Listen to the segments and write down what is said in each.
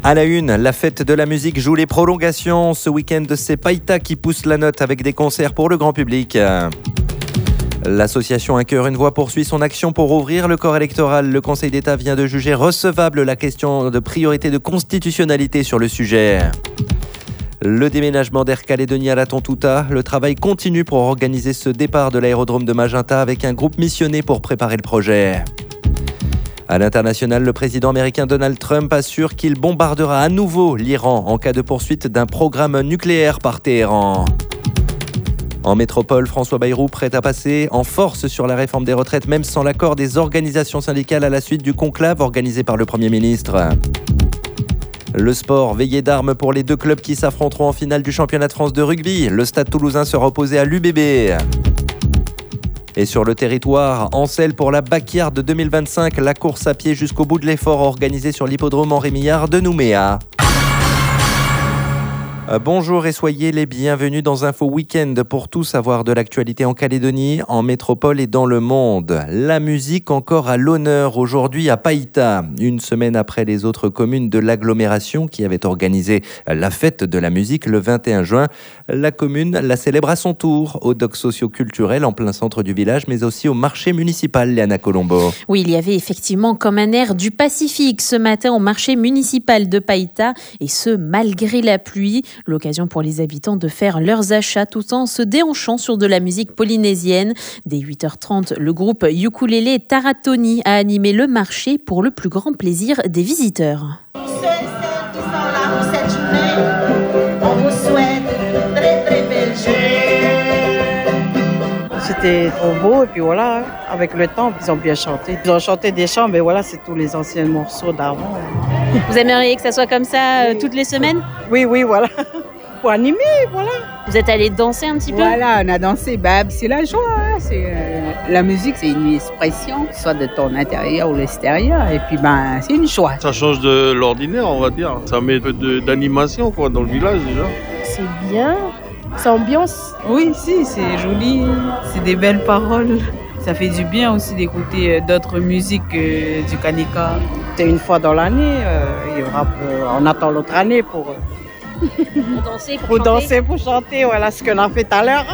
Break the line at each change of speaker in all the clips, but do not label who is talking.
À la une, la fête de la musique joue les prolongations. Ce week-end, c'est Païta qui pousse la note avec des concerts pour le grand public. L'association Un cœur, une voix poursuit son action pour ouvrir le corps électoral. Le Conseil d'État vient de juger recevable la question de priorité de constitutionnalité sur le sujet. Le déménagement d'Air Calédonie à la Tontouta. Le travail continue pour organiser ce départ de l'aérodrome de Magenta avec un groupe missionné pour préparer le projet. À l'international, le président américain Donald Trump assure qu'il bombardera à nouveau l'Iran en cas de poursuite d'un programme nucléaire par Téhéran. En métropole, François Bayrou prêt à passer en force sur la réforme des retraites, même sans l'accord des organisations syndicales à la suite du conclave organisé par le Premier ministre. Le sport, veillée d'armes pour les deux clubs qui s'affronteront en finale du championnat de France de rugby. Le Stade Toulousain sera opposé à l'UBB. Et sur le territoire, en selle pour la Backyard 2025, la course à pied jusqu'au bout de l'effort organisée sur l'hippodrome Henri Millard de Nouméa. Bonjour et soyez les bienvenus dans Info Week-end pour tout savoir de l'actualité en Calédonie, en métropole et dans le monde. La musique encore à l'honneur aujourd'hui à Païta. Une semaine après les autres communes de l'agglomération qui avaient organisé la fête de la musique le 21 juin, la commune la célèbre à son tour au doc socio-culturel en plein centre du village, mais aussi au marché municipal, Léana Colombo.
Oui, il y avait effectivement comme un air du Pacifique ce matin au marché municipal de Païta, et ce malgré la pluie. L'occasion pour les habitants de faire leurs achats tout en se déhanchant sur de la musique polynésienne. Dès 8h30, le groupe Ukulélé Taratoni a animé le marché pour le plus grand plaisir des visiteurs.
Tous ceux et celles qui sont là pour cette journée, on vous souhaite très très belle journée.
C'était trop beau et puis voilà, avec le temps, ils ont bien chanté. Ils ont chanté des chants, mais voilà, c'est tous les anciens morceaux d'avant.
Vous aimeriez que ça soit comme ça toutes les semaines ?
Oui, voilà. Pour animer, voilà.
Vous êtes allé danser un petit peu ?
Voilà, on a dansé. C'est la joie. La musique, c'est une expression, soit de ton intérieur ou l'extérieur. Et puis, c'est une joie.
Ça change de l'ordinaire, on va dire. Ça met un peu d'animation dans le village déjà.
C'est bien. C'est ambiance.
Oui, si, c'est joli. C'est des belles paroles. Ça fait du bien aussi d'écouter d'autres musiques du Kanika.
C'est une fois dans l'année. On attend l'autre année pour danser, pour chanter. Voilà ce qu'on a fait tout à l'heure.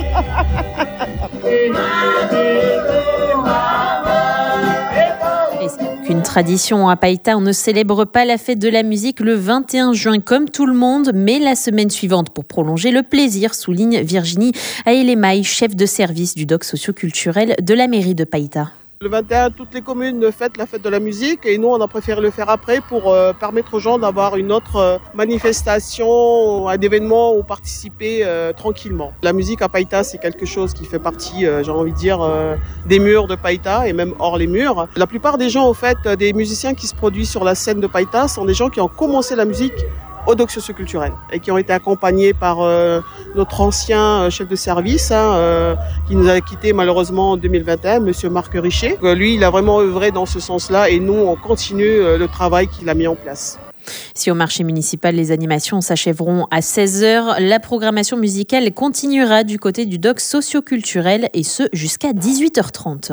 Une tradition à Païta, on ne célèbre pas la fête de la musique le 21 juin comme tout le monde, mais la semaine suivante pour prolonger le plaisir, souligne Virginie Aélemaï, chef de service du doc socio-culturel de la mairie de Païta.
Le 21, toutes les communes fêtent la fête de la musique et nous, on a préféré le faire après pour permettre aux gens d'avoir une autre manifestation, un événement où participer tranquillement. La musique à Païta, c'est quelque chose qui fait partie, j'ai envie de dire, des murs de Païta et même hors les murs. La plupart des gens, au fait, des musiciens qui se produisent sur la scène de Païta sont des gens qui ont commencé la musique au doc socio-culturel et qui ont été accompagnés par notre ancien chef de service qui nous a quittés malheureusement en 2021, monsieur Marc Richer. Lui, il a vraiment œuvré dans ce sens-là et nous, on continue le travail qu'il a mis en place.
Si au marché municipal, les animations s'achèveront à 16h, la programmation musicale continuera du côté du doc socio-culturel et ce jusqu'à 18h30.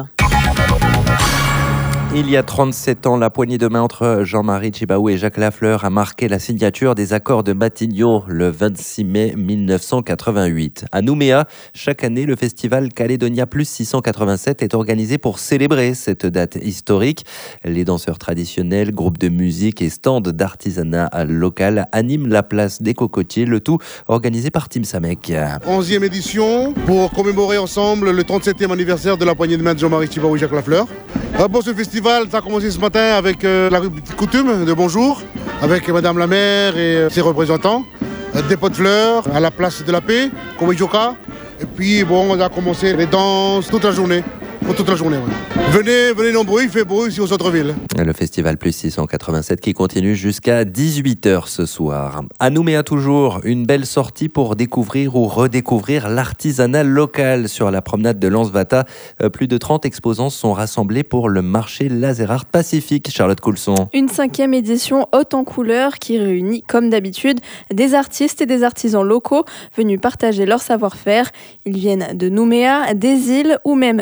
Il y a 37 ans, la poignée de main entre Jean-Marie Tjibaou et Jacques Lafleur a marqué la signature des accords de Matignon le 26 mai 1988. À Nouméa, chaque année, le festival Calédonia Plus 687 est organisé pour célébrer cette date historique. Les danseurs traditionnels, groupes de musique et stands d'artisanat local animent la place des Cocotiers, le tout organisé par Tim Samek.
11e édition pour commémorer ensemble le 37e anniversaire de la poignée de main de Jean-Marie Tjibaou et Jacques Lafleur. Pour ce festival, ça a commencé ce matin avec la coutume de bonjour, avec Madame la maire et ses représentants, des pots de fleurs à la place de la paix, Kowejoka. Et puis on a commencé les danses toute la journée. Venez nombreux, il fait beau ici au centre-ville.
Le festival Plus 687 qui continue jusqu'à 18h ce soir. À Nouméa toujours, une belle sortie pour découvrir ou redécouvrir l'artisanat local sur la promenade de Lansvata. Plus de 30 exposants sont rassemblés pour le marché Laser Art Pacifique. Charlotte Coulson.
Une 5e édition haute en couleurs qui réunit, comme d'habitude, des artistes et des artisans locaux venus partager leur savoir-faire. Ils viennent de Nouméa, des îles ou même de Pointe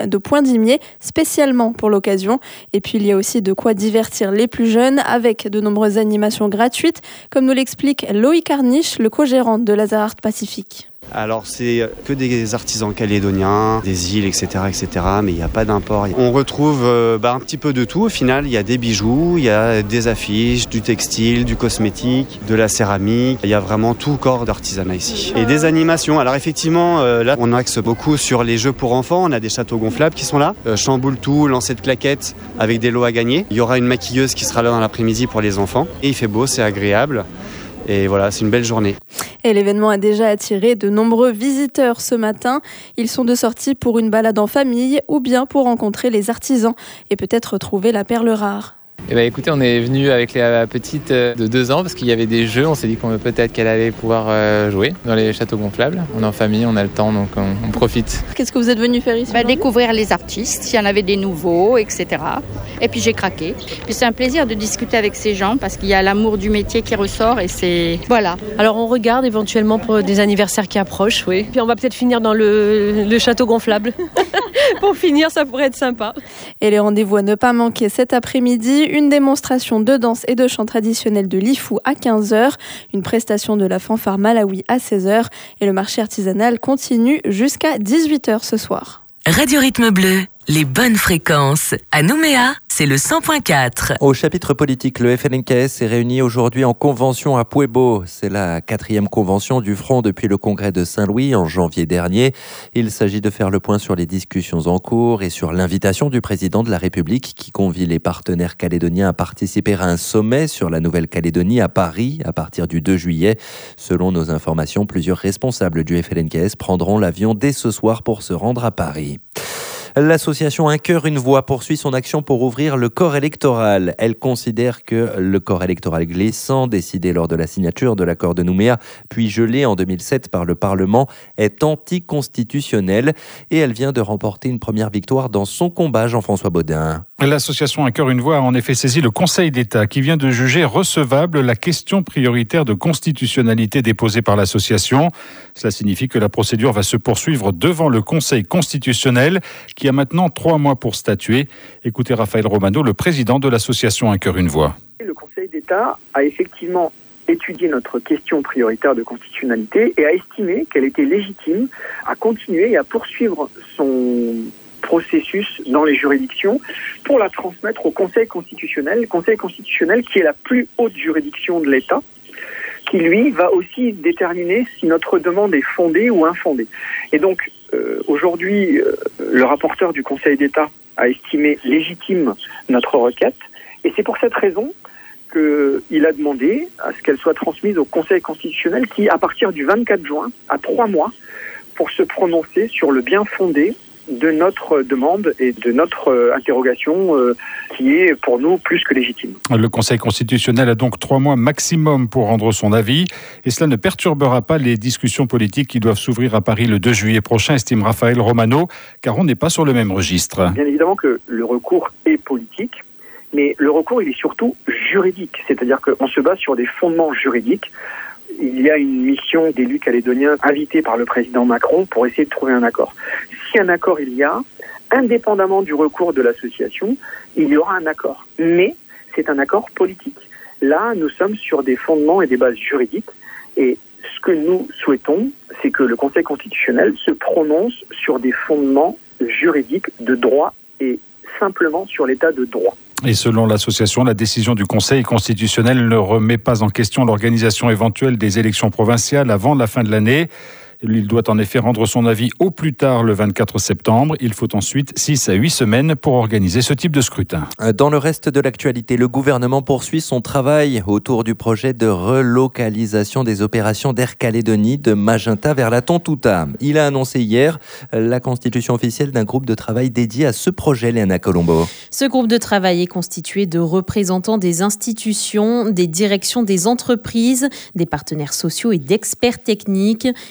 Saint-Dimier, spécialement pour l'occasion. Et puis il y a aussi de quoi divertir les plus jeunes avec de nombreuses animations gratuites, comme nous l'explique Loïc Arniche, le co-gérant de Laser Art Pacifique.
Alors c'est que des artisans calédoniens, des îles, etc. mais il n'y a pas d'import. On retrouve un petit peu de tout au final. Il y a des bijoux, il y a des affiches, du textile, du cosmétique, de la céramique. Il y a vraiment tout corps d'artisanat ici. Et des animations. Alors effectivement, là on axe beaucoup sur les jeux pour enfants. On a des châteaux gonflables qui sont là. Chamboule tout, lancer de claquettes avec des lots à gagner. Il y aura une maquilleuse qui sera là dans l'après-midi pour les enfants. Et il fait beau, c'est agréable. Et voilà, c'est une belle journée.
Et l'événement a déjà attiré de nombreux visiteurs ce matin. Ils sont de sortie pour une balade en famille ou bien pour rencontrer les artisans et peut-être trouver la perle rare.
Écoutez, on est venu avec la petite de 2 ans parce qu'il y avait des jeux. On s'est dit peut-être qu'elle allait pouvoir jouer dans les châteaux gonflables. On est en famille, on a le temps, donc on profite.
Qu'est-ce que vous êtes venu faire ici ?
Découvrir les artistes, s'il y en avait des nouveaux, etc. Et puis j'ai craqué. Puis c'est un plaisir de discuter avec ces gens parce qu'il y a l'amour du métier qui ressort et c'est... Voilà.
Alors on regarde éventuellement pour des anniversaires qui approchent, oui. Puis on va peut-être finir dans le château gonflable. Pour finir, ça pourrait être sympa.
Et les rendez-vous à ne pas manquer cet après-midi, une démonstration de danse et de chant traditionnel de l'Ifou à 15h, une prestation de la fanfare Malawi à 16h et le marché artisanal continue jusqu'à 18h ce soir.
Radio Rythme Bleu, les bonnes fréquences. À Nouméa, c'est le 100.4.
Au chapitre politique, le FLNKS s'est réuni aujourd'hui en convention à Puebo. C'est la 4e convention du Front depuis le congrès de Saint-Louis en janvier dernier. Il s'agit de faire le point sur les discussions en cours et sur l'invitation du président de la République qui convie les partenaires calédoniens à participer à un sommet sur la Nouvelle-Calédonie à Paris à partir du 2 juillet. Selon nos informations, plusieurs responsables du FLNKS prendront l'avion dès ce soir pour se rendre à Paris. L'association Un cœur, une voix poursuit son action pour ouvrir le corps électoral. Elle considère que le corps électoral glissant, décidé lors de la signature de l'accord de Nouméa, puis gelé en 2007 par le Parlement, est anticonstitutionnel et elle vient de remporter une première victoire dans son combat, Jean-François Baudin.
L'association Un cœur, une voix a en effet saisi le Conseil d'État qui vient de juger recevable la question prioritaire de constitutionnalité déposée par l'association. Cela signifie que la procédure va se poursuivre devant le Conseil constitutionnel qui a maintenant 3 mois pour statuer. Écoutez Raphaël Romano, le président de l'association Un cœur, une voix.
Le Conseil d'État a effectivement étudié notre question prioritaire de constitutionnalité et a estimé qu'elle était légitime à continuer et à poursuivre son processus dans les juridictions pour la transmettre au Conseil constitutionnel qui est la plus haute juridiction de l'État, qui lui va aussi déterminer si notre demande est fondée ou infondée. Et donc aujourd'hui, le rapporteur du Conseil d'État a estimé légitime notre requête et c'est pour cette raison qu'il a demandé à ce qu'elle soit transmise au Conseil constitutionnel qui, à partir du 24 juin, a 3 mois pour se prononcer sur le bien fondé de notre demande et de notre interrogation qui est pour nous plus que légitime.
Le Conseil constitutionnel a donc 3 mois maximum pour rendre son avis et cela ne perturbera pas les discussions politiques qui doivent s'ouvrir à Paris le 2 juillet prochain, estime Raphaël Romano, car on n'est pas sur le même registre.
Bien évidemment que le recours est politique, mais le recours il est surtout juridique, c'est-à-dire qu'on se base sur des fondements juridiques. Il y a une mission d'élus calédoniens invités par le président Macron pour essayer de trouver un accord. Si un accord il y a, indépendamment du recours de l'association, il y aura un accord. Mais c'est un accord politique. Là, nous sommes sur des fondements et des bases juridiques. Et ce que nous souhaitons, c'est que le Conseil constitutionnel se prononce sur des fondements juridiques de droit et simplement sur l'état de droit.
Et selon l'association, la décision du Conseil constitutionnel ne remet pas en question l'organisation éventuelle des élections provinciales avant la fin de l'année. Il doit en effet rendre son avis au plus tard le 24 septembre. Il faut ensuite 6 à 8 semaines pour organiser ce type de scrutin.
Dans le reste de l'actualité, le gouvernement poursuit son travail autour du projet de relocalisation des opérations d'Air Calédonie de Magenta vers la Tontouta. Il a annoncé hier la constitution officielle d'un groupe de travail dédié à ce projet, Léana Colombo.
Ce groupe de travail est constitué de représentants des institutions, des directions des entreprises, des partenaires sociaux et d'experts techniques. Il aura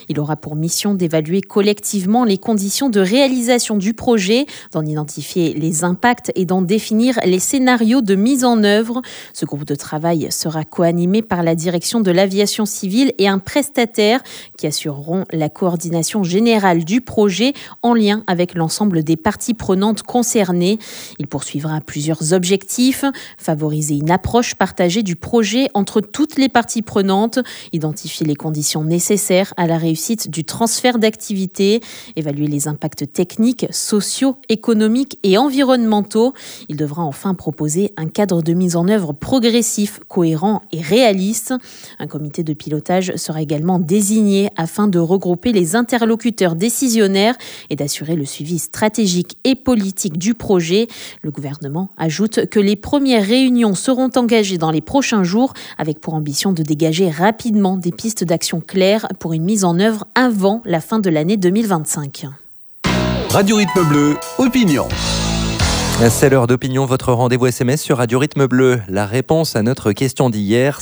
pour mission d'évaluer collectivement les conditions de réalisation du projet, d'en identifier les impacts et d'en définir les scénarios de mise en œuvre. Ce groupe de travail sera co-animé par la direction de l'aviation civile et un prestataire qui assureront la coordination générale du projet en lien avec l'ensemble des parties prenantes concernées. Il poursuivra plusieurs objectifs: favoriser une approche partagée du projet entre toutes les parties prenantes, identifier les conditions nécessaires à la réussite du transfert d'activité, évaluer les impacts techniques, sociaux, économiques et environnementaux. Il devra enfin proposer un cadre de mise en œuvre progressif, cohérent et réaliste. Un comité de pilotage sera également désigné afin de regrouper les interlocuteurs décisionnaires et d'assurer le suivi stratégique et politique du projet. Le gouvernement ajoute que les premières réunions seront engagées dans les prochains jours avec pour ambition de dégager rapidement des pistes d'action claires pour une mise en œuvre avant la fin de l'année 2025.
Radio Rythme Bleu, opinion.
C'est l'heure d'opinion, votre rendez-vous SMS sur Radio Rythme Bleu. La réponse à notre question d'hier,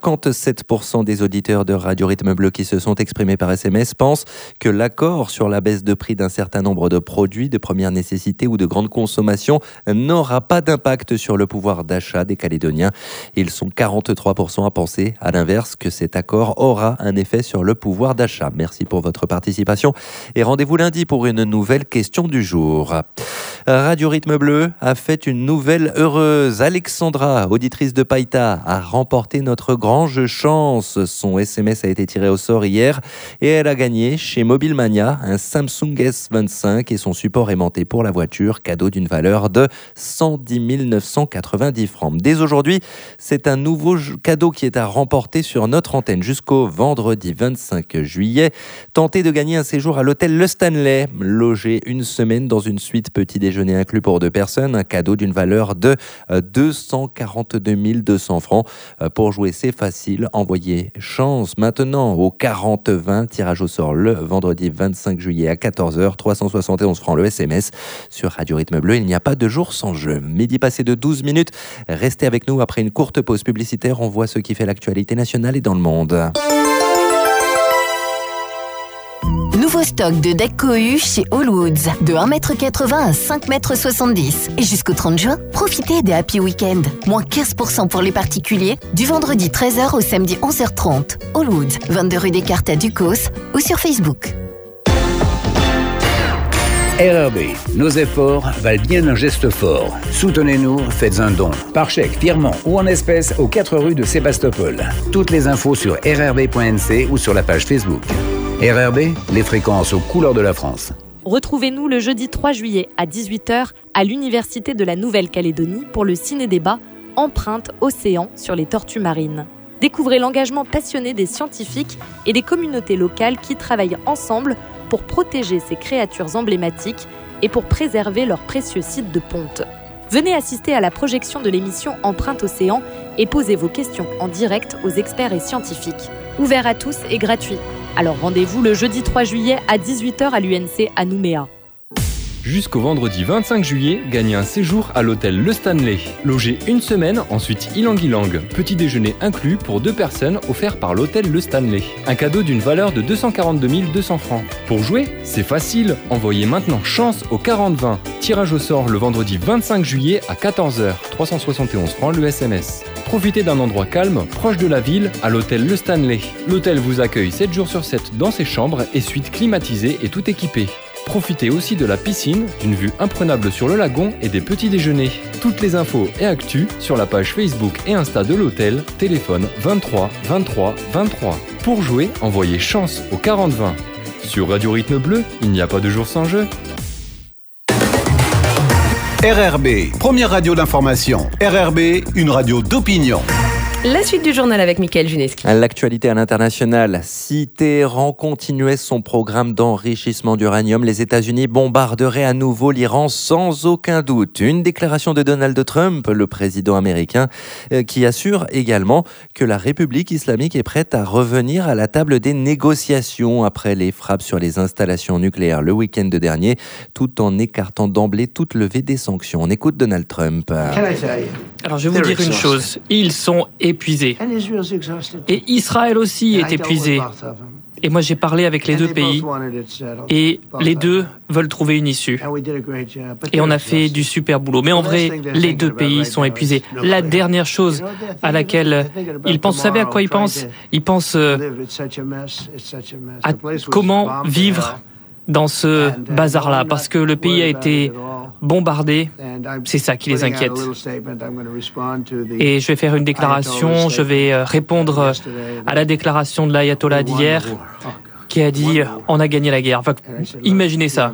57% des auditeurs de Radio Rythme Bleu qui se sont exprimés par SMS pensent que l'accord sur la baisse de prix d'un certain nombre de produits de première nécessité ou de grande consommation n'aura pas d'impact sur le pouvoir d'achat des Calédoniens. Ils sont 43% à penser, à l'inverse, que cet accord aura un effet sur le pouvoir d'achat. Merci pour votre participation et rendez-vous lundi pour une nouvelle question du jour. Radio Rythme Bleu a fait une nouvelle heureuse. Alexandra, auditrice de Païta, a remporté notre grand jeu chance. Son SMS a été tiré au sort hier et elle a gagné chez Mobilemania un Samsung S25 et son support aimanté pour la voiture, cadeau d'une valeur de 110 990 francs. Dès aujourd'hui, c'est un nouveau cadeau qui est à remporter sur notre antenne jusqu'au vendredi 25 juillet. Tentez de gagner un séjour à l'hôtel Le Stanley, logé une semaine dans une suite petit déjeuner inclus pour 2 personnes, un cadeau d'une valeur de 242 200 francs. Pour jouer, c'est facile. Envoyez chance maintenant au 4020, tirage au sort le vendredi 25 juillet à 14h, 371 francs le SMS. Sur Radio Rythme Bleu, il n'y a pas de jour sans jeu. Midi passé de 12 minutes. Restez avec nous après une courte pause publicitaire. On voit ce qui fait l'actualité nationale et dans le monde.
Nouveau stock de decks cohus chez Allwoods, de 1,80 m à 5,70 m. Et jusqu'au 30 juin, profitez des Happy Weekend. Moins 15% pour les particuliers, du vendredi 13h au samedi 11h30. Allwoods, 22 rue des Cartes à Ducos ou sur Facebook.
RRB, nos efforts valent bien un geste fort. Soutenez-nous, faites un don. Par chèque, virement ou en espèces aux 4 rues de Sébastopol. Toutes les infos sur rrb.nc ou sur la page Facebook. RRB, les fréquences aux couleurs de la France.
Retrouvez-nous le jeudi 3 juillet à 18h à l'Université de la Nouvelle-Calédonie pour le ciné-débat Empreinte Océan sur les tortues marines. Découvrez l'engagement passionné des scientifiques et des communautés locales qui travaillent ensemble pour protéger ces créatures emblématiques et pour préserver leurs précieux sites de ponte. Venez assister à la projection de l'émission Empreinte Océan et posez vos questions en direct aux experts et scientifiques. Ouvert à tous et gratuit. Alors rendez-vous le jeudi 3 juillet à 18h à l'UNC à Nouméa.
Jusqu'au vendredi 25 juillet, gagnez un séjour à l'hôtel Le Stanley. Logé une semaine, ensuite ilang-ilang. Petit déjeuner inclus pour 2 personnes offert par l'hôtel Le Stanley. Un cadeau d'une valeur de 242 200 francs. Pour jouer, c'est facile. Envoyez maintenant chance au 4020. Tirage au sort le vendredi 25 juillet à 14h. 371 francs le SMS. Profitez d'un endroit calme, proche de la ville, à l'hôtel Le Stanley. L'hôtel vous accueille 7 jours sur 7 dans ses chambres et suites climatisées et tout équipé. Profitez aussi de la piscine, d'une vue imprenable sur le lagon et des petits déjeuners. Toutes les infos et actus sur la page Facebook et Insta de l'hôtel, téléphone 23 23 23. Pour jouer, envoyez chance au 4020. Sur Radio Rythme Bleu, il n'y a pas de jour sans jeu.
RRB, première radio d'information. RRB, une radio d'opinion.
La suite du journal avec Mickaël Juneski.
L'actualité à l'international. Si Téhéran continuait son programme d'enrichissement d'uranium, les États-Unis bombarderaient à nouveau l'Iran sans aucun doute. Une déclaration de Donald Trump, le président américain, qui assure également que la République islamique est prête à revenir à la table des négociations après les frappes sur les installations nucléaires le week-end dernier, tout en écartant d'emblée toute levée des sanctions. On écoute Donald Trump.
Alors je vais vous dire une chose, ils sont épuisés. Et Israël aussi est épuisé. Et moi j'ai parlé avec les deux pays et les deux veulent trouver une issue. Et on a fait du super boulot. Mais en vrai, les deux pays sont épuisés. La dernière chose à laquelle ils pensent, vous savez à quoi ils pensent ? Ils pensent à comment vivre dans ce bazar-là, parce que le pays a été bombardé, c'est ça qui les inquiète. Et je vais faire une déclaration, je vais répondre à la déclaration de l'ayatollah d'hier, qui a dit « on a gagné la guerre ». Enfin, imaginez ça.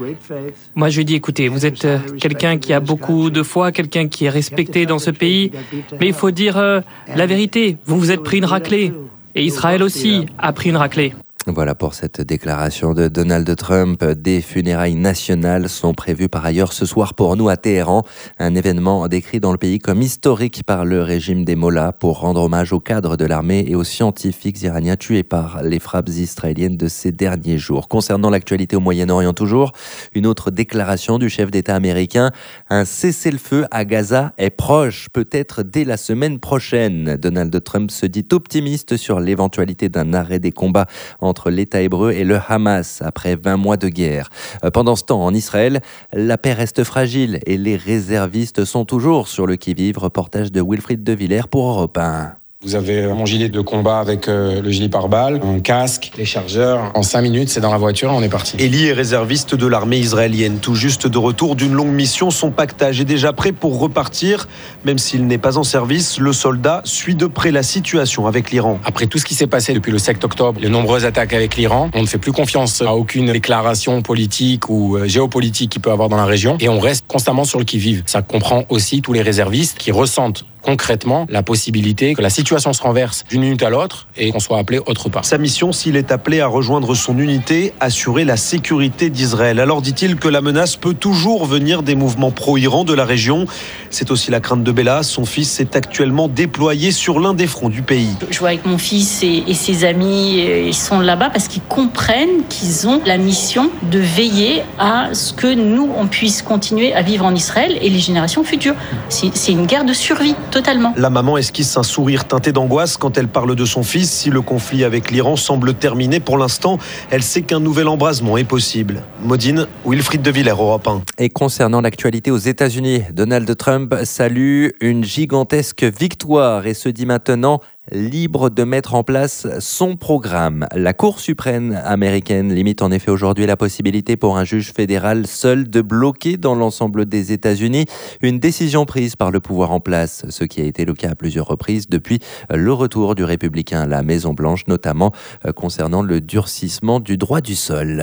Moi, je lui ai dit « écoutez, vous êtes quelqu'un qui a beaucoup de foi, quelqu'un qui est respecté dans ce pays, mais il faut dire la vérité, vous vous êtes pris une raclée. Et Israël aussi a pris une raclée ».
Voilà pour cette déclaration de Donald Trump. Des funérailles nationales sont prévues par ailleurs ce soir pour nous à Téhéran. Un événement décrit dans le pays comme historique par le régime des Mollahs pour rendre hommage aux cadres de l'armée et aux scientifiques iraniens tués par les frappes israéliennes de ces derniers jours. Concernant l'actualité au Moyen-Orient toujours, une autre déclaration du chef d'État américain. Un cessez-le-feu à Gaza est proche, peut-être dès la semaine prochaine. Donald Trump se dit optimiste sur l'éventualité d'un arrêt des combats entre l'État hébreu et le Hamas après 20 mois de guerre. Pendant ce temps, en Israël, la paix reste fragile et les réservistes sont toujours sur le qui-vive. Reportage de Wilfried De Villers pour Europe 1.
Vous avez mon gilet de combat avec le gilet pare-balles, un casque, les chargeurs. En 5 minutes, c'est dans la voiture et on est parti.
Eli est réserviste de l'armée israélienne. Tout juste de retour d'une longue mission, son pactage est déjà prêt pour repartir. Même s'il n'est pas en service, le soldat suit de près la situation avec l'Iran.
Après tout ce qui s'est passé depuis le 7 octobre, les nombreuses attaques avec l'Iran, on ne fait plus confiance à aucune déclaration politique ou géopolitique qu'il peut avoir dans la région. Et on reste constamment sur le qui-vive. Ça comprend aussi tous les réservistes qui ressentent concrètement la possibilité que la situation se renverse d'une minute à l'autre et qu'on soit appelé autre part.
Sa mission, s'il est appelé à rejoindre son unité, assurer la sécurité d'Israël. Alors dit-il que la menace peut toujours venir des mouvements pro-Iran de la région. C'est aussi la crainte de Bella. Son fils est actuellement déployé sur l'un des fronts du pays.
Je vois avec mon fils et ses amis, ils sont là-bas parce qu'ils comprennent qu'ils ont la mission de veiller à ce que nous, on puisse continuer à vivre en Israël et les générations futures. C'est une guerre de survie. Totalement.
La maman esquisse un sourire teinté d'angoisse quand elle parle de son fils. Si le conflit avec l'Iran semble terminé pour l'instant, elle sait qu'un nouvel embrasement est possible. Modine, Wilfried De Villers, Europe 1.
Et concernant l'actualité aux États-Unis, Donald Trump salue une gigantesque victoire et se dit maintenant libre de mettre en place son programme. La Cour suprême américaine limite en effet aujourd'hui la possibilité pour un juge fédéral seul de bloquer dans l'ensemble des États-Unis une décision prise par le pouvoir en place, ce qui a été le cas à plusieurs reprises depuis le retour du républicain à la Maison-Blanche, notamment concernant le durcissement du droit du sol.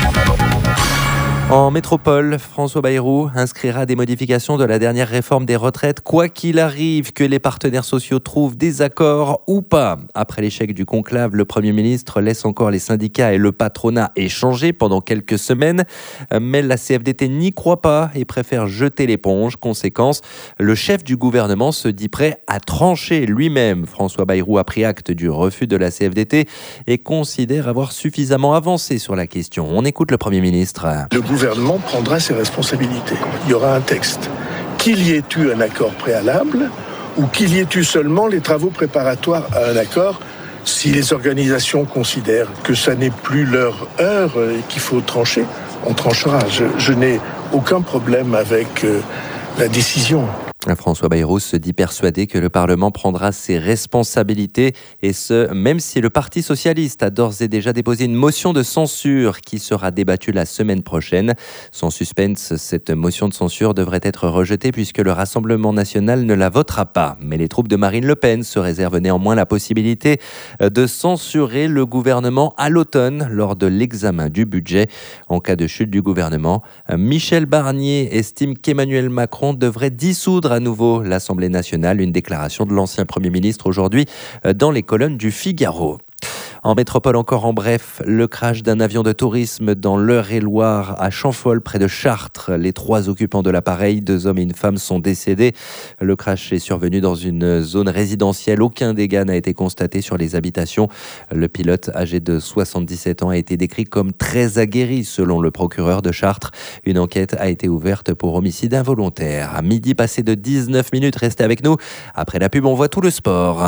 En métropole, François Bayrou inscrira des modifications de la dernière réforme des retraites, quoi qu'il arrive, que les partenaires sociaux trouvent des accords ou pas. Après l'échec du conclave, le Premier ministre laisse encore les syndicats et le patronat échanger pendant quelques semaines. Mais la CFDT n'y croit pas et préfère jeter l'éponge. Conséquence, le chef du gouvernement se dit prêt à trancher lui-même. François Bayrou a pris acte du refus de la CFDT et considère avoir suffisamment avancé sur la question. On écoute le Premier ministre.
Le gouvernement prendra ses responsabilités. Il y aura un texte. Qu'il y ait eu un accord préalable ou qu'il y ait eu seulement les travaux préparatoires à un accord, si les organisations considèrent que ça n'est plus leur heure et qu'il faut trancher, on tranchera. Je n'ai aucun problème avec la décision.
François Bayrou se dit persuadé que le Parlement prendra ses responsabilités et ce, même si le Parti socialiste a d'ores et déjà déposé une motion de censure qui sera débattue la semaine prochaine. Sans suspense, cette motion de censure devrait être rejetée puisque le Rassemblement national ne la votera pas. Mais les troupes de Marine Le Pen se réservent néanmoins la possibilité de censurer le gouvernement à l'automne lors de l'examen du budget. En cas de chute du gouvernement, Michel Barnier estime qu'Emmanuel Macron devrait dissoudre à nouveau l'Assemblée nationale, une déclaration de l'ancien Premier ministre aujourd'hui dans les colonnes du Figaro. En métropole encore en bref, le crash d'un avion de tourisme dans l'Eure-et-Loire à Champhol près de Chartres. Les 3 occupants de l'appareil, 2 hommes et une femme, sont décédés. Le crash est survenu dans une zone résidentielle. Aucun dégât n'a été constaté sur les habitations. Le pilote, âgé de 77 ans, a été décrit comme très aguerri selon le procureur de Chartres. Une enquête a été ouverte pour homicide involontaire. À midi passé de 19 minutes, restez avec nous. Après la pub, on voit tout le sport.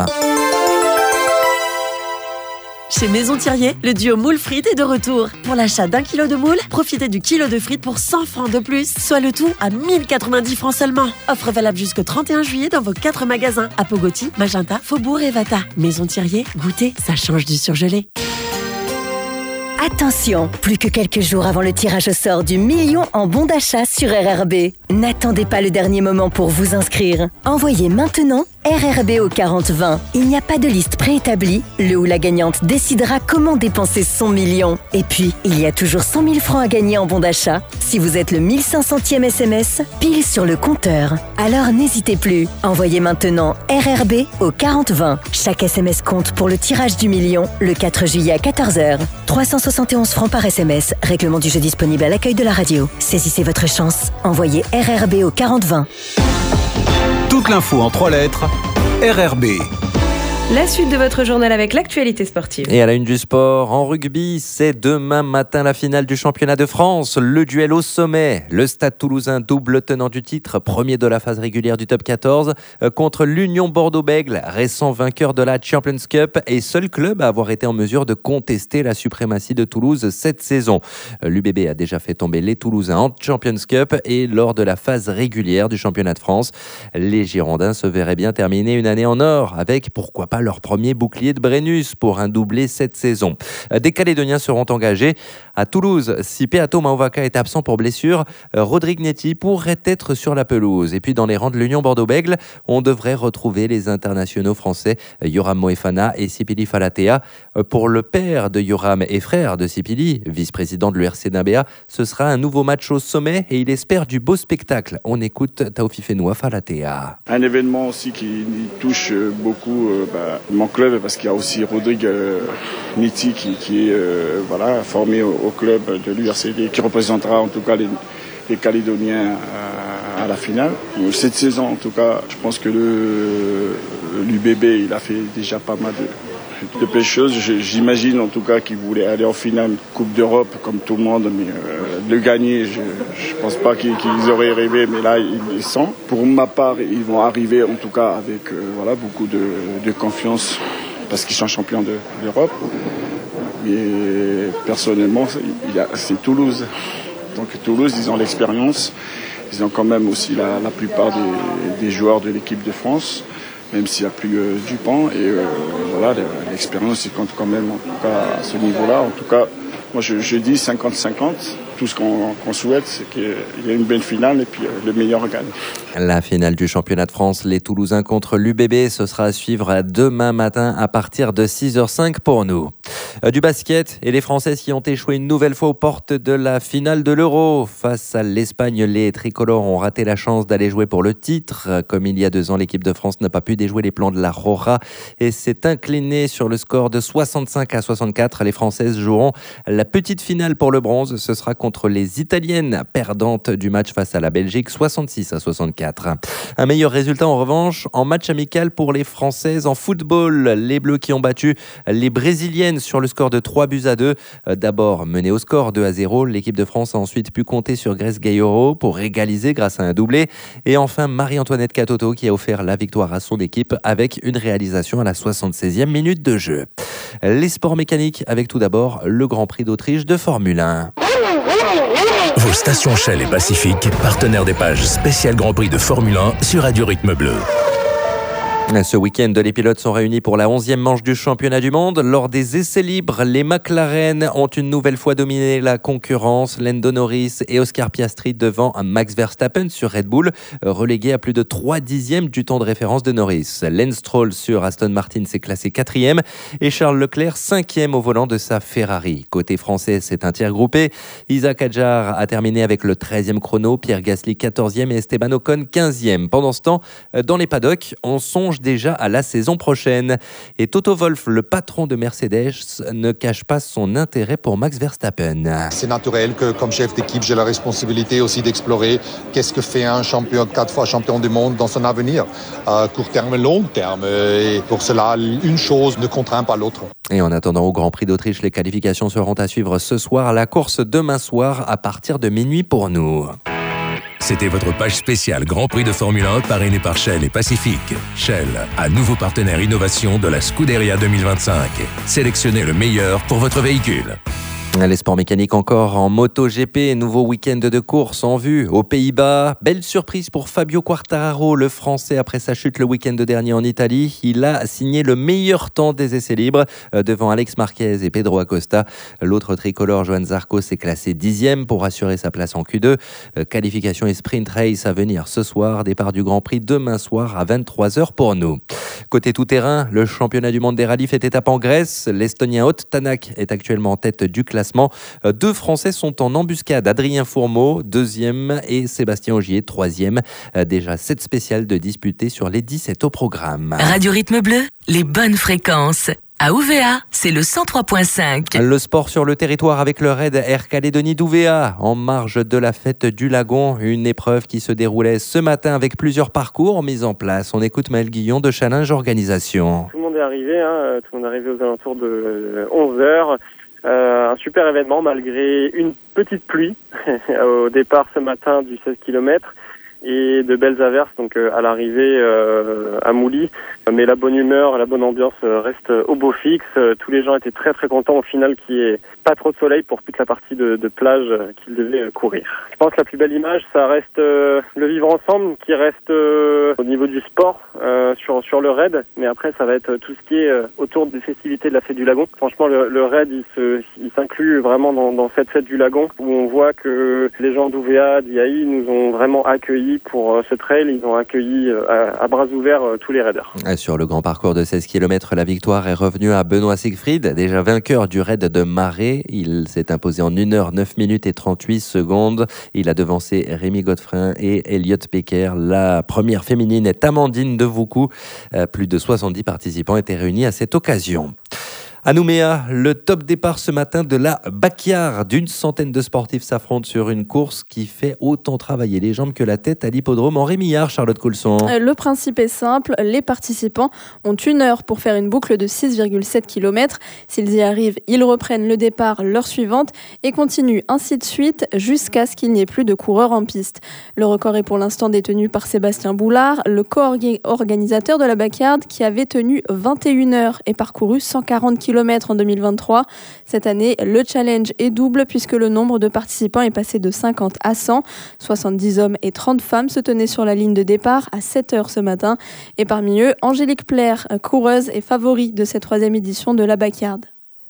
Chez Maison Thirier, le duo moule frites est de retour. Pour l'achat d'1 kilo de moule, profitez du kilo de frites pour 100 francs de plus, soit le tout à 1090 francs seulement. Offre valable jusqu'au 31 juillet dans vos 4 magasins. À Pogoti, Magenta, Faubourg et Vata. Maison Thirier, goûtez, ça change du surgelé.
Attention, plus que quelques jours avant le tirage au sort du million en bons d'achat sur RRB. N'attendez pas le dernier moment pour vous inscrire. Envoyez maintenant RRB au 4020. Il n'y a pas de liste préétablie. Le ou la gagnante décidera comment dépenser son million. Et puis, il y a toujours 100 000 francs à gagner en bons d'achat. Si vous êtes le 1500e SMS, pile sur le compteur. Alors n'hésitez plus. Envoyez maintenant RRB au 4020. Chaque SMS compte pour le tirage du million le 4 juillet à 14h. 371 francs par SMS. Règlement du jeu disponible à l'accueil de la radio. Saisissez votre chance. Envoyez RRB au 4020.
Toute l'info en 3 lettres, RRB.
La suite de votre journal avec l'actualité sportive.
Et à la une du sport, en rugby, c'est demain matin la finale du championnat de France. Le duel au sommet. Le Stade Toulousain, double tenant du titre, premier de la phase régulière du top 14, contre l'Union Bordeaux-Bègles, récent vainqueur de la Champions Cup et seul club à avoir été en mesure de contester la suprématie de Toulouse cette saison. L'UBB a déjà fait tomber les Toulousains en Champions Cup et lors de la phase régulière du championnat de France. Les Girondins se verraient bien terminer une année en or avec, pourquoi pas, leur premier bouclier de Brennus pour un doublé cette saison. Des Calédoniens seront engagés à Toulouse. Si Peato Mauvaka est absent pour blessure, Rodrigue Netti pourrait être sur la pelouse. Et puis dans les rangs de l'Union Bordeaux-Bègles, on devrait retrouver les internationaux français Yoram Moefana et Sipili Falatea. Pour le père de Yoram et frère de Sipili, vice-président de l'URC Nabéa, ce sera un nouveau match au sommet et il espère du beau spectacle. On écoute Taofi Fenoua Falatea.
Un événement aussi qui touche beaucoup mon club, parce qu'il y a aussi Rodrigue Netti qui est formé au club de l'URCD, qui représentera en tout cas les Calédoniens à la finale. Cette saison, en tout cas, je pense que l'UBB, il a fait déjà pas mal de belles choses. J'imagine en tout cas qu'ils voulaient aller en finale Coupe d'Europe comme tout le monde, mais le gagner, je pense pas qu'ils auraient rêvé, mais là ils le sont. Pour ma part, ils vont arriver en tout cas avec beaucoup de confiance parce qu'ils sont champions d'Europe. Mais personnellement, c'est Toulouse. Donc Toulouse, ils ont l'expérience, ils ont quand même aussi la plupart des joueurs de l'équipe de France, même s'il n'y a plus Dupont. Et l'expérience, il compte quand même, en tout cas, à ce niveau-là. En tout cas, moi, je dis 50-50. Tout ce qu'on souhaite, c'est qu'il y ait une belle finale et puis le meilleur gagne.
La finale du championnat de France, les Toulousains contre l'UBB, ce sera à suivre demain matin à partir de 6h05 pour nous. Du basket et les Françaises qui ont échoué une nouvelle fois aux portes de la finale de l'Euro. Face à l'Espagne, les tricolores ont raté la chance d'aller jouer pour le titre. Comme il y a 2 ans, l'équipe de France n'a pas pu déjouer les plans de la Roja et s'est inclinée sur le score de 65-64. Les Françaises joueront la petite finale pour le bronze. Ce sera contre les Italiennes, perdantes du match face à la Belgique, 66-64. Un meilleur résultat en revanche en match amical pour les Françaises en football. Les Bleus qui ont battu les Brésiliennes sur le score de 3-2. D'abord mené au score 2-0, l'équipe de France a ensuite pu compter sur Grace Gayoro pour égaliser grâce à un doublé. Et enfin Marie-Antoinette Katoto qui a offert la victoire à son équipe avec une réalisation à la 76e minute de jeu. Les sports mécaniques avec tout d'abord le Grand Prix d'Autriche de Formule 1.
Vos stations Shell et Pacifique, partenaires des pages spéciales Grand Prix de Formule 1 sur Radio Rythme Bleu.
Ce week-end, les pilotes sont réunis pour la 11e manche du championnat du monde. Lors des essais libres, les McLaren ont une nouvelle fois dominé la concurrence. Lando Norris et Oscar Piastri devant Max Verstappen sur Red Bull, relégué à plus de 3/10 du temps de référence de Norris. Lance Stroll sur Aston Martin s'est classé 4e et Charles Leclerc 5e au volant de sa Ferrari. Côté français, c'est un tir groupé. Isaac Hadjar a terminé avec le 13e chrono, Pierre Gasly 14e et Esteban Ocon 15e. Pendant ce temps, dans les paddocks, on songe songe déjà à la saison prochaine. Et Toto Wolff, le patron de Mercedes, ne cache pas son intérêt pour Max Verstappen.
C'est naturel que comme chef d'équipe, j'ai la responsabilité aussi d'explorer qu'est-ce que fait un champion, 4 fois champion du monde dans son avenir, à court terme et long terme. Et pour cela, une chose ne contraint pas l'autre.
Et en attendant au Grand Prix d'Autriche, les qualifications seront à suivre ce soir. La course demain soir à partir de minuit pour nous.
C'était votre page spéciale Grand Prix de Formule 1 parrainée par Shell et Pacific. Shell, un nouveau partenaire innovation de la Scuderia 2025. Sélectionnez le meilleur pour votre véhicule.
Les sports mécaniques encore en MotoGP, nouveau week-end de course en vue aux Pays-Bas. Belle surprise pour Fabio Quartararo, le Français, après sa chute le week-end dernier en Italie. Il a signé le meilleur temps des essais libres devant Alex Marquez et Pedro Acosta. L'autre tricolore, Johan Zarco, s'est classé 10e pour assurer sa place en Q2. Qualification et sprint race à venir ce soir. Départ du Grand Prix demain soir à 23h pour nous. Côté tout-terrain, le championnat du monde des rallyes fait étape en Grèce. L'Estonien Ott Tänak est actuellement en tête du classement. 2 Français sont en embuscade. Adrien Fourmeau, 2e, et Sébastien Ogier, 3e. Déjà 7 spéciales de disputés sur les 17 au programme.
Radio Rythme Bleu, les bonnes fréquences. À Ouvéa, c'est le 103.5.
Le sport sur le territoire avec le raid Air Calédonie d'Ouvéa en marge de la fête du lagon. Une épreuve qui se déroulait ce matin avec plusieurs parcours mis en place. On écoute Maël Guillon de Challenge Organisation.
Tout le monde est arrivé, tout le monde est arrivé aux alentours de 11h. Un super événement malgré une petite pluie au départ ce matin du 16 km et de belles averses donc à l'arrivée à Mouly. Mais la bonne humeur, la bonne ambiance reste au beau fixe. Tous les gens étaient très très contents au final qu'il n'y ait pas trop de soleil pour toute la partie de plage qu'ils devaient courir. Je pense que la plus belle image, ça reste le vivre ensemble qui reste au niveau du sport sur le raid. Mais après, ça va être tout ce qui est autour des festivités de la fête du lagon. Franchement, le raid, il s'inclut vraiment dans cette fête du lagon où on voit que les gens d'Ouvéa, d'IAI nous ont vraiment accueillis pour ce trail. Ils ont accueilli à bras ouverts tous les raiders.
Sur le grand parcours de 16 km, la victoire est revenue à Benoît Siegfried, déjà vainqueur du raid de Marais. Il s'est imposé en 1h 9 minutes et 38 secondes. Il a devancé Rémi Godefrin et Elliot Becker. La première féminine est Amandine Devoucou. Plus de 70 participants étaient réunis à cette occasion. À Nouméa, le top départ ce matin de la Backyard. D'une centaine de sportifs s'affrontent sur une course qui fait autant travailler les jambes que la tête à l'hippodrome Henri Millard. Charlotte Coulson.
Le principe est simple, les participants ont 1 heure pour faire une boucle de 6,7 km. S'ils y arrivent, ils reprennent le départ l'heure suivante et continuent ainsi de suite jusqu'à ce qu'il n'y ait plus de coureurs en piste. Le record est pour l'instant détenu par Sébastien Boulard, le co-organisateur de la Backyard qui avait tenu 21 heures et parcouru 140 km en 2023. Cette année, le challenge est double puisque le nombre de participants est passé de 50 à 100. 70 hommes et 30 femmes se tenaient sur la ligne de départ à 7h ce matin. Et parmi eux, Angélique Plaire, coureuse et favorite de cette 3e édition de la Backyard.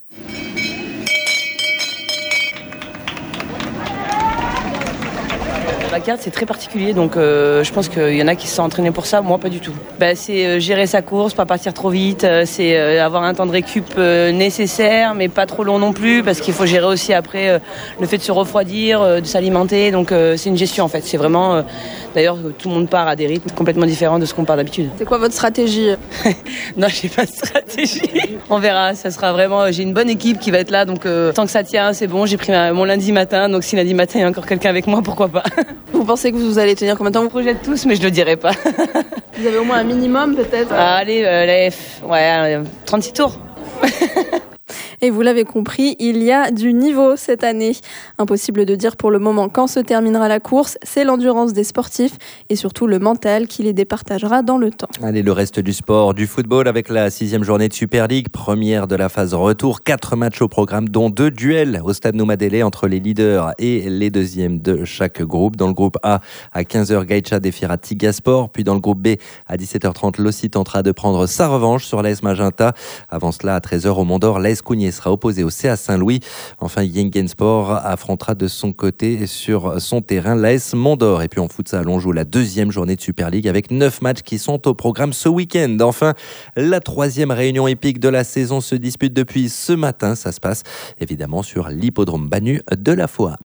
La carte, c'est très particulier, donc je pense qu'il y en a qui se sont entraînés pour ça, moi pas du tout. C'est gérer sa course, pas partir trop vite, c'est avoir un temps de récup nécessaire, mais pas trop long non plus, parce qu'il faut gérer aussi après le fait de se refroidir, de s'alimenter, donc c'est une gestion en fait. C'est vraiment, d'ailleurs, tout le monde part à des rythmes complètement différents de ce qu'on part d'habitude.
C'est quoi votre stratégie?
Non, j'ai pas de stratégie. On verra, ça sera vraiment, j'ai une bonne équipe qui va être là, donc tant que ça tient, c'est bon, j'ai pris mon lundi matin, donc si lundi matin il y a encore quelqu'un avec moi, pourquoi pas.
Vous pensez que vous allez tenir combien de temps?
On projette tous, mais je le dirai pas.
Vous avez au moins un minimum peut-être?
Allez, 36 tours.
Et vous l'avez compris, il y a du niveau cette année. Impossible de dire pour le moment quand se terminera la course. C'est l'endurance des sportifs et surtout le mental qui les départagera dans le temps.
Allez, le reste du sport, du football avec la 6e journée de Super League, première de la phase retour. 4 matchs au programme, dont 2 duels au stade Noumadélé entre les leaders et les deuxièmes de chaque groupe. Dans le groupe A, à 15h, Gaïcha défiera Tigasport. Puis dans le groupe B, à 17h30, l'OSI tentera de prendre sa revanche sur l'AS Magenta. Avant cela, à 13h au Mont-d'Or, l'AS Cougnier sera opposé au CA Saint-Louis. Enfin, Yengensport affrontera de son côté sur son terrain l'AS Mont-d'Or. Et puis en futsal, on joue la 2e journée de Super League avec 9 matchs qui sont au programme ce week-end. Enfin, la 3e réunion épique de la saison se dispute depuis ce matin. Ça se passe évidemment sur l'hippodrome Banu de la Foix.